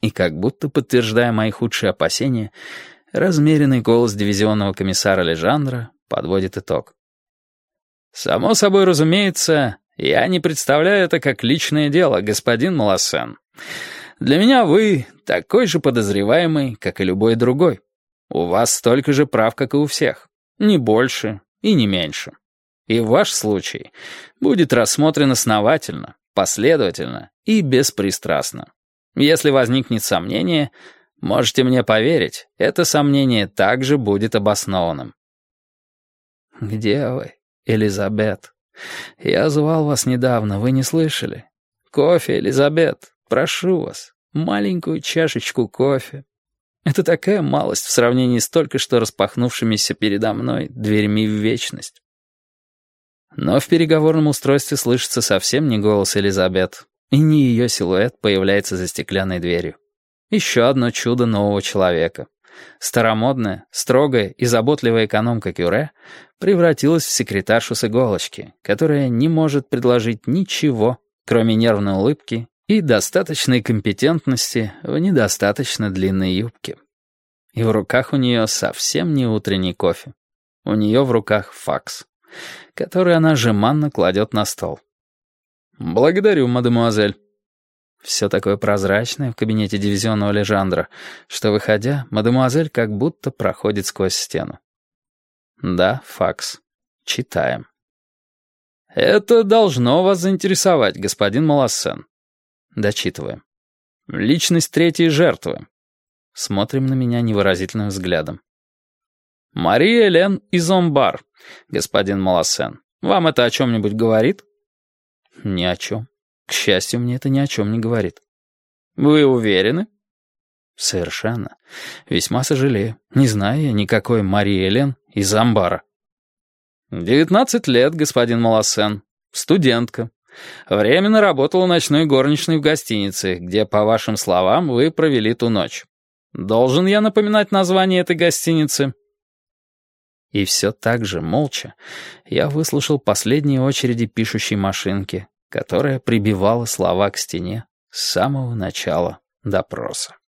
И как будто подтверждая мои худшие опасения, размеренный голос дивизионного комиссара Лежандра подводит итог. «Само собой разумеется, я не представляю это как личное дело, господин Малассен. Для меня вы такой же подозреваемый, как и любой другой. У вас столько же прав, как и у всех. Не больше и не меньше. И ваш случай будет рассмотрен основательно, последовательно и беспристрастно. Если возникнет сомнение, можете мне поверить, это сомнение также будет обоснованным». «Где вы, Элизабет? Я звал вас недавно, вы не слышали? Кофе, Элизабет, прошу вас, маленькую чашечку кофе. Это такая малость в сравнении с только что распахнувшимися передо мной дверьми в вечность». Но в переговорном устройстве слышится совсем не голос Элизабет, и не ее силуэт появляется за стеклянной дверью. Еще одно чудо нового человека. Старомодная, строгая и заботливая экономка Кюре превратилась в секретаршу с иголочки, которая не может предложить ничего, кроме нервной улыбки и достаточной компетентности в недостаточно длинной юбке. И в руках у нее совсем не утренний кофе. У нее в руках факс, который она жеманно кладет на стол. «Благодарю, мадемуазель». Все такое прозрачное в кабинете дивизионного Лежандра, что, выходя, мадемуазель как будто проходит сквозь стену. Да, факс. Читаем. «Это должно вас заинтересовать, господин Малассен». Дочитываем. «Личность третьей жертвы». Смотрим на меня невыразительным взглядом. «Мария Элен Изомбар, господин Малассен. Вам это о чем-нибудь говорит?» «Ни о чем. К счастью, мне это ни о чем не говорит». «Вы уверены?» «Совершенно. Весьма сожалею. Не знаю я никакой Марии Элен из Амбара». 19 лет, господин Малассен. Студентка. Временно работала ночной горничной в гостинице, где, по вашим словам, вы провели ту ночь. Должен я напоминать название этой гостиницы?» И все так же, молча, я выслушал последние очереди пишущей машинки, которая прибивала слова к стене с самого начала допроса.